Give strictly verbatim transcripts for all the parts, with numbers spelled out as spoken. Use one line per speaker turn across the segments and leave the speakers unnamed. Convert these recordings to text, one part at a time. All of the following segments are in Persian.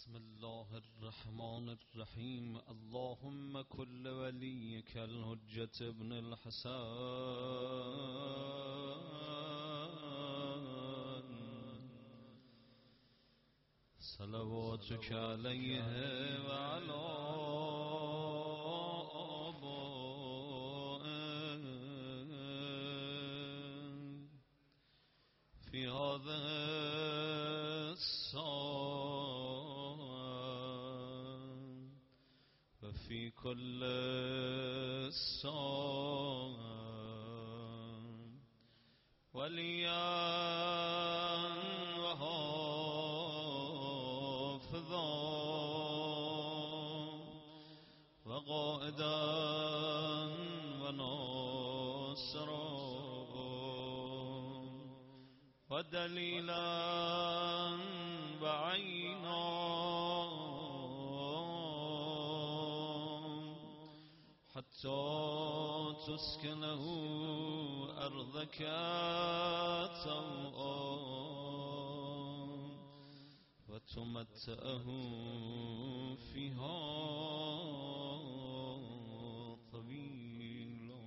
بسم الله الرحمن الرحیم. اللهم كل وليك الحجة ابن الحسن صلواتك عليه وعلى آبائه في هذا الساعة وفي كل ساعة وليا وحافظا وقائدا وناصرا ودليلا وعينا حتى تسكنه أرضك طوعا وتمتعه فيها طويلا.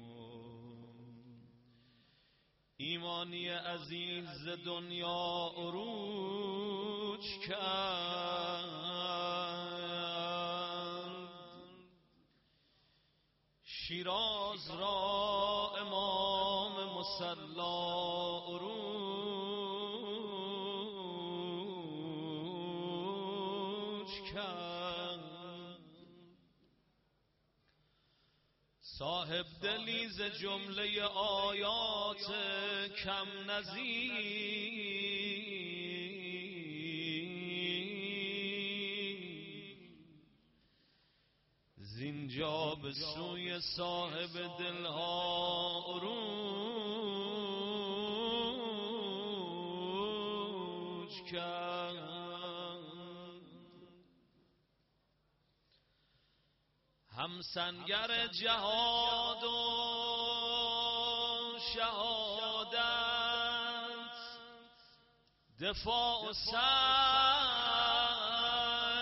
ایمانی عزیز دنیا عروج کرد، شیراز را امام مصلا عروج کرد. صاحب دلی ز جمله آیات کم نظیر زینجا به سوی صاحب دلها عروج کرد. همسنگر جهاد و شهادت، دفاع و صبر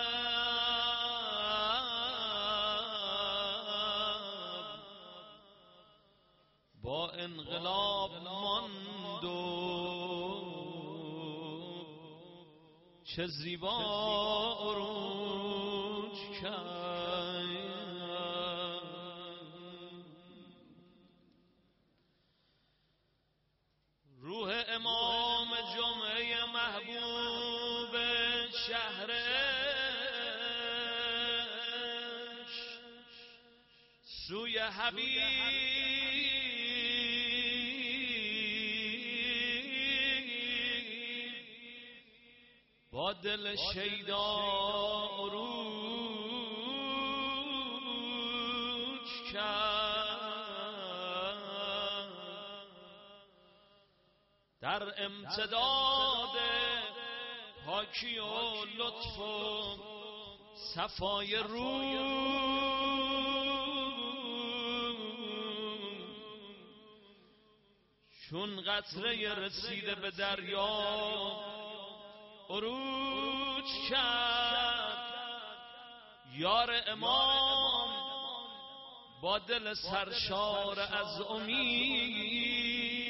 با انقلاب ماند و چه زیبا عروج کرد. روح امام جمعه محبوب شهرش سوی حبیب با دل شیدا عروج کرد. در امتداد پاکی و لطف و صفای روح چون قطره رسیده به دریا عروج کرد. یار امام با دل سرشار از امید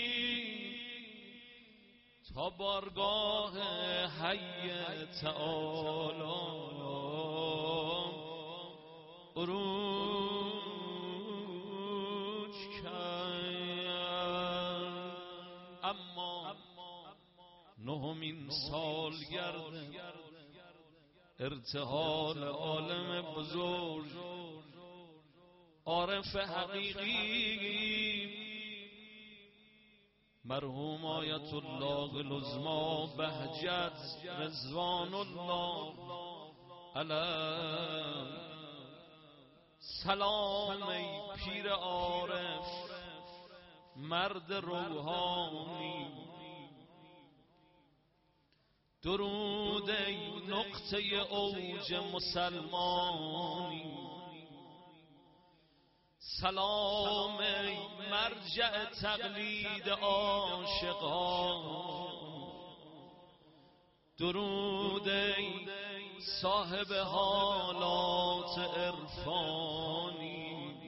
تا بارگاه حی تعالی عروج کرد. اما نهمین سالگرد ارتحال عالم بزرگ عارف حقیقی مرحوم آیت الله العظمی بهجت رضوان الله علیه سلام ای پیر عارف مرد روحانی، درود ای نقطه اوج مسلمانی، سلام ای مرجع تقلید عاشقان، درود ای صاحب حالات عرفانی،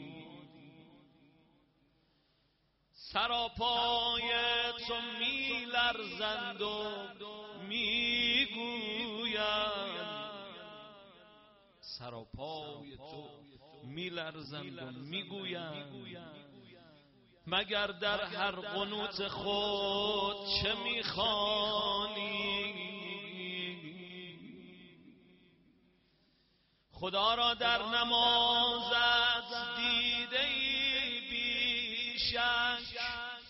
سراپای تو می لرزند و می گویند، سراپای تو می لرزند و می گویند، مگر در هر قنوت خود چه می خوانی؟ خدا را در نمازت دیده ای بی شک،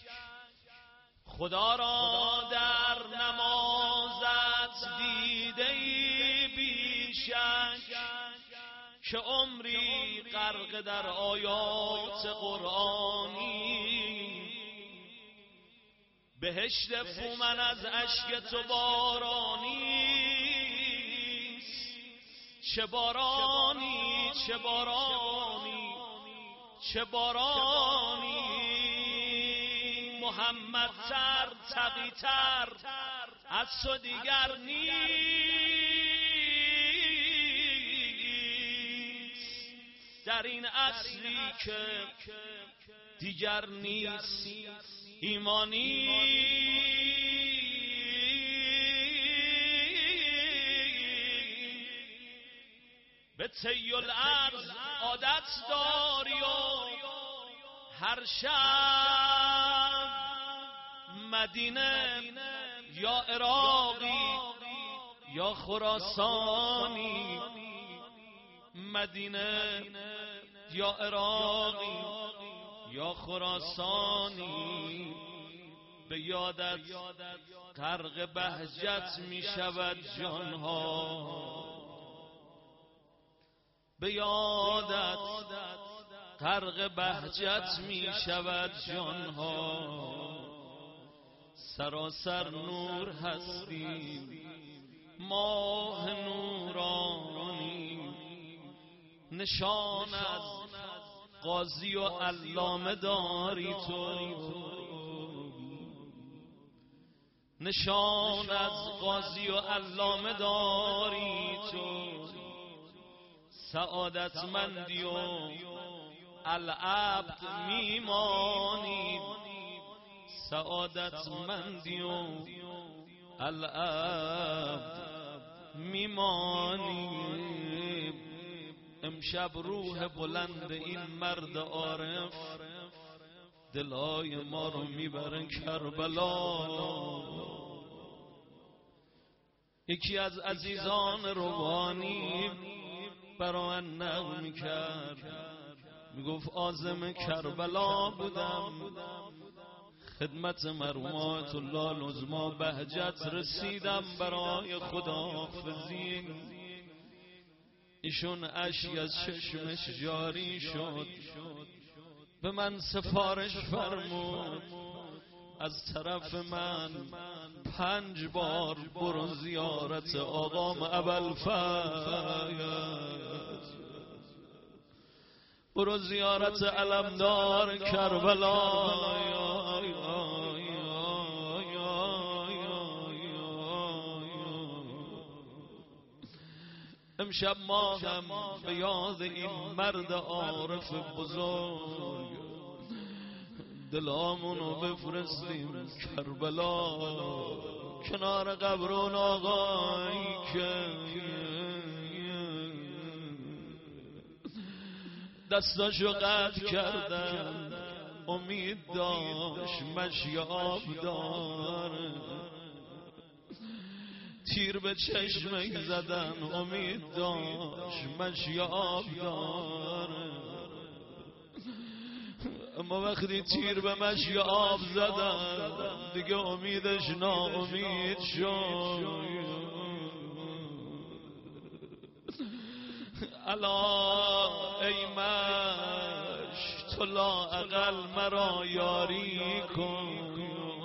خدا را در نمازت دیده ای بی شک، که عمری غرق در آیات قرآنی، بهشت فومن از اشک تو بارانی، چه بارانی چه بارانی چه بارانی، محمد تر تقی تر از تو دیگر نیست، در این اصلی که دیگر نیست ایمانی. به طی الارض عادت داری و هر شب مدینه یا عراقی یا خراسانی، مدینه یا عراقی یا خراسانی، به یادت غرق بهجت می شود جانها، به یادت غرق بهجت می شود جانها، سراسر نور هستیم ماه نورانی، نشان از قاضی و علامه داری تو، نشان از قاضی و علامه داری تو، سعادتمندی و العبد میمانی، سعادتمندی و العبد میمانی. امشب روح بلند این مرد عارف دلای ما رو میبره کربلا. یکی از عزیزان روحانی برای من نقل میکرد، میگفت عازم کربلا بودم، خدمت مرحومات الله العظما بهجت رسیدم برای خداحافظی، ایشون اشکی از چشمش جاری شد، به من سفارش فرمود از طرف من پنج بار برو زیارت آقام ابوالفضل، برو زیارت علمدار کربلا. امشب ما هم به یاد این مرد عارف بزرگ دلامونو بفرستیم کربلا، کنار قبر اون آقایی که دستاشو قطع کردن، امید داشت مشی آب داره، تیر به چشمک زدن، امید داشت مشی آب داره، اما وقتی تیر به مشی آب زدن دیگه امیدش ناامید شد. الا ای مش تو لااقل مرا یاری کن،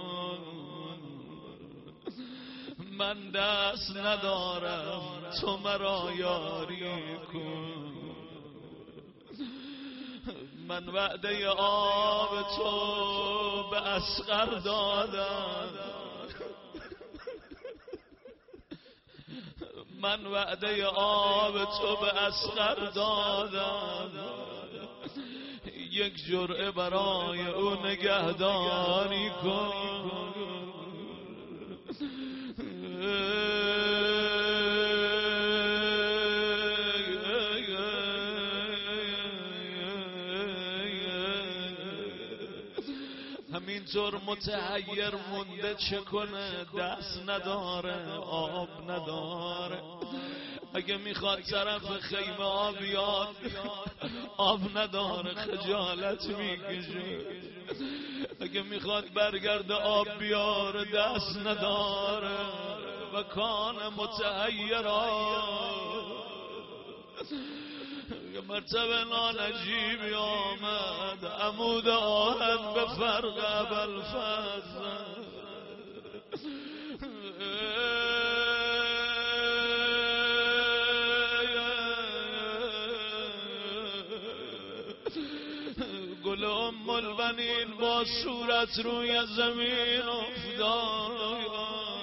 من دست ندارم تو مرا یاری کن، من وعده آب تو به اصغر دادم، من وعده آب تو به اصغر دادم، یک جرعه برای او نگهداری کن. همینطور متحیر مونده چه کنه، دست نداره، آب نداره. اگه میخواد طرف خیمه آب بیاد آب نداره، خجالت میکشه. اگه میخواد برگرده آب بیاره دست نداره و کان متحیرا. یه مرتبه نانجیبی آمد، عمود آهن به فرق ابوالفضل. گل ام البنین با صورت روی زمین افتاد،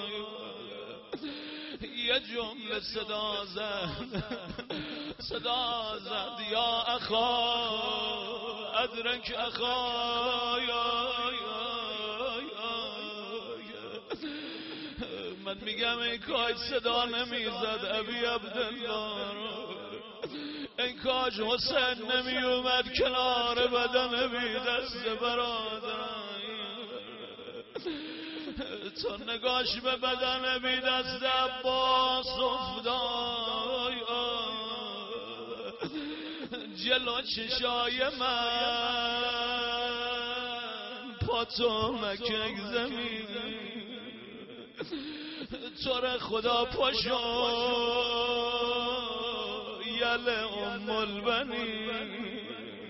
یه جمله صدا زد، صدا زد یا اخا ادرک اخا. من میگم ای کاج صدا نمیزد ابی عبدالله، ای کاج حسین نمی اومد کنار بدن بی دست برادر. تو نگاش به بدن بی دست عباس افتاد، جلو چشای من پاتو مکک زمین. تو را خدا پاشو یل ام البنین،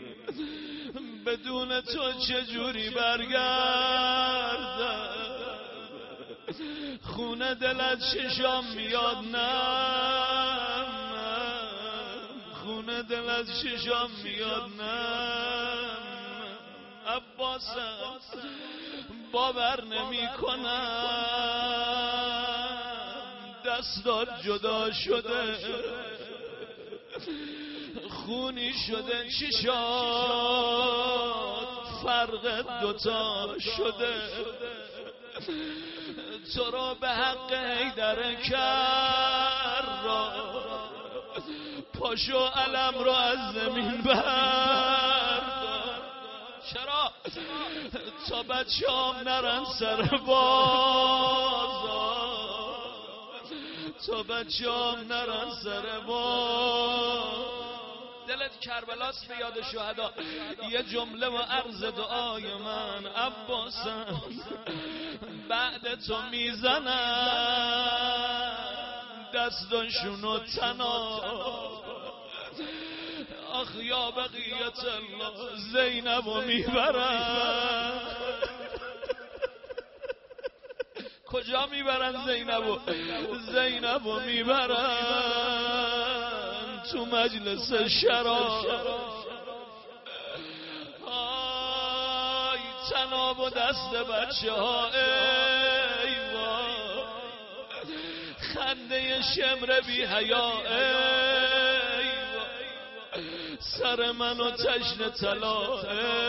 بدون تو چجوری برگردم؟ خونه دلت چشام میاد، نه خونه دلت چشام میاد، نه عباسم باور نمی کنم دستات جدا شده، خونی شده چشات، فرق دوتا شده. تو رو به حق حیدر کرد، پاشو علم رو از زمین بردار. چرا؟ تا بچه هم نرن سر بازار، تا بچه هم نرن سر بازار. دلت کربلاست به یاد شهدا. یه جمله و عرض دعای من عباسم، بعد تو میزنن دستاشونو تنا. آخ یا بقیت الله زینبو میبرن. کجا میبرن زینبو؟ زینبو میبرن تو مجلس شراب. آی تناب و دست بچه ها، ای وای خنده شمر بی حیا، ای وای سر منو تشنه طلا.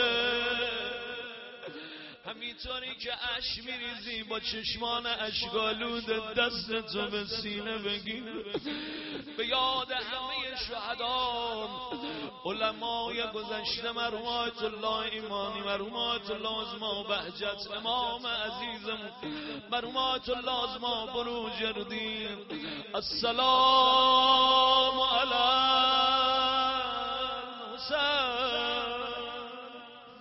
همینطوری که اش میریزی با چشمان اشکالود دست تو به سینه بگیر، به یاد همه شهدان علمای گذشته، مرحوم آیت الله ایمانی، مرحوم آیت الله عظما بهجت، امام عزیزم مرحوم آیت الله عظما بروجردین. السلام علی حسین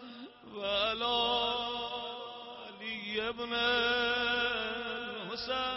و علی ابن حسین.